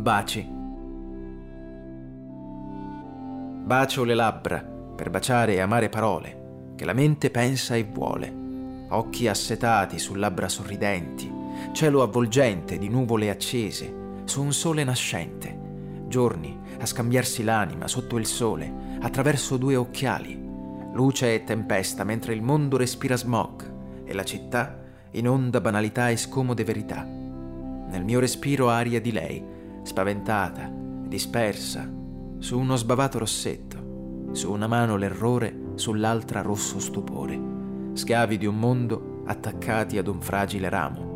Baci. Bacio le labbra per baciare e amare parole che la mente pensa e vuole. Occhi assetati su labbra sorridenti, cielo avvolgente di nuvole accese su un sole nascente, giorni a scambiarsi l'anima sotto il sole attraverso due occhiali, luce e tempesta mentre il mondo respira smog e la città inonda banalità e scomode verità. Nel mio respiro aria di lei, spaventata, dispersa, su uno sbavato rossetto, su una mano l'errore, sull'altra rosso stupore, schiavi di un mondo attaccati ad un fragile ramo.